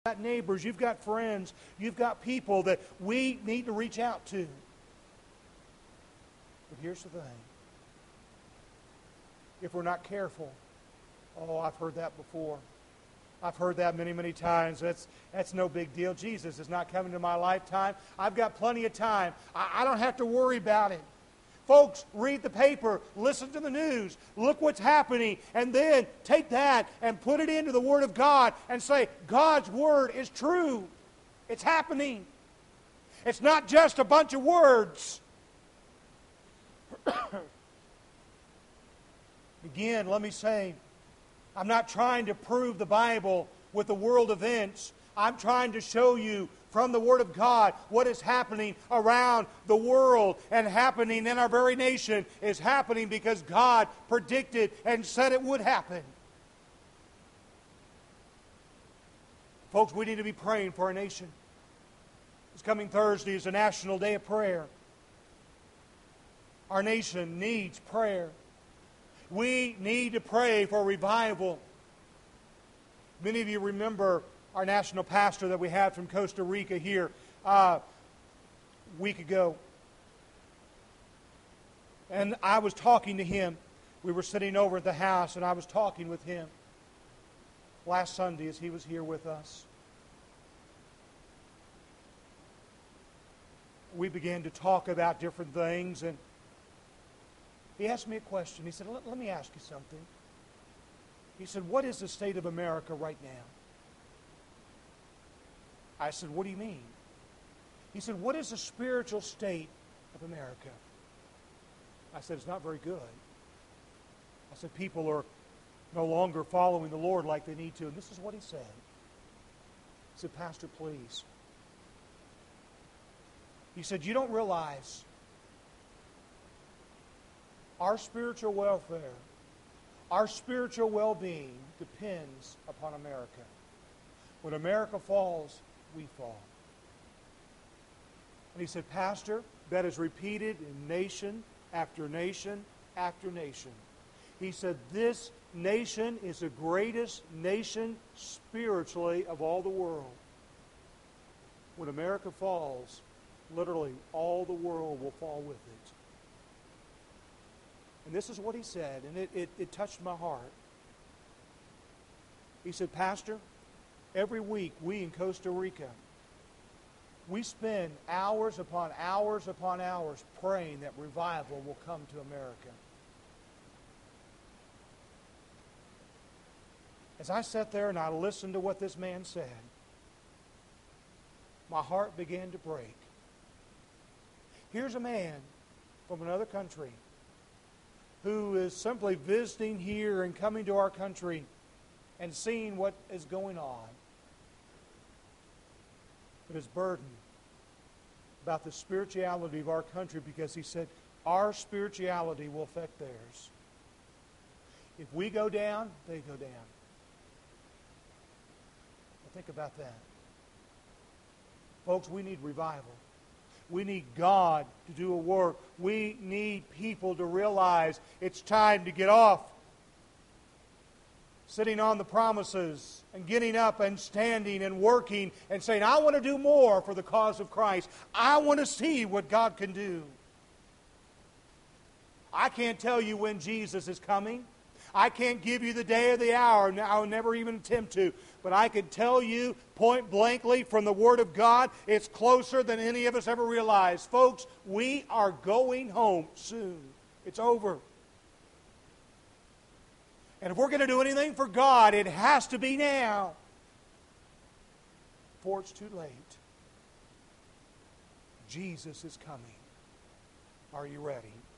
got neighbors, you've got friends, you've got people that we need to reach out to. But here's the thing. If we're not careful, I've heard that before. I've heard that many, many times. That's no big deal. Jesus is not coming to my lifetime. I've got plenty of time. I don't have to worry about it. Folks, read the paper, listen to the news, look what's happening, and then take that and put it into the Word of God and say, God's Word is true. It's happening. It's not just a bunch of words. Again, let me say, I'm not trying to prove the Bible with the world events. I'm trying to show you from the Word of God what is happening around the world and happening in our very nation is happening because God predicted and said it would happen. Folks, we need to be praying for our nation. This coming Thursday is a National Day of Prayer. Our nation needs prayer. We need to pray for revival. Many of you remember our national pastor that we had from Costa Rica here a week ago. And I was talking to him. We were sitting over at the house, and I was talking with him last Sunday as he was here with us. We began to talk about different things, and he asked me a question. He said, let me ask you something. He said, what is the state of America right now? I said, what do you mean? He said, what is the spiritual state of America? I said, it's not very good. I said, people are no longer following the Lord like they need to. And this is what he said. He said, Pastor, please. He said, you don't realize our spiritual welfare, our spiritual well-being depends upon America. When America falls, we fall. And he said, Pastor, that is repeated in nation after nation after nation. He said, this nation is the greatest nation spiritually of all the world. When America falls, literally all the world will fall with it. And this is what he said, and it touched my heart. He said, Pastor, every week we in Costa Rica, we spend hours upon hours upon hours praying that revival will come to America. As I sat there and I listened to what this man said, my heart began to break. Here's a man from another country who is simply visiting here and coming to our country and seeing what is going on, but is burdened about the spirituality of our country because he said, our spirituality will affect theirs. If we go down, they go down. Well, think about that. Folks, we need revival. We need God to do a work. We need people to realize it's time to get off sitting on the promises and getting up and standing and working and saying, I want to do more for the cause of Christ. I want to see what God can do. I can't tell you when Jesus is coming. I can't give you the day or the hour. I'll never even attempt to. But I can tell you point blankly from the Word of God, it's closer than any of us ever realized. Folks, we are going home soon. It's over. And if we're going to do anything for God, it has to be now, before it's too late. Jesus is coming. Are you ready?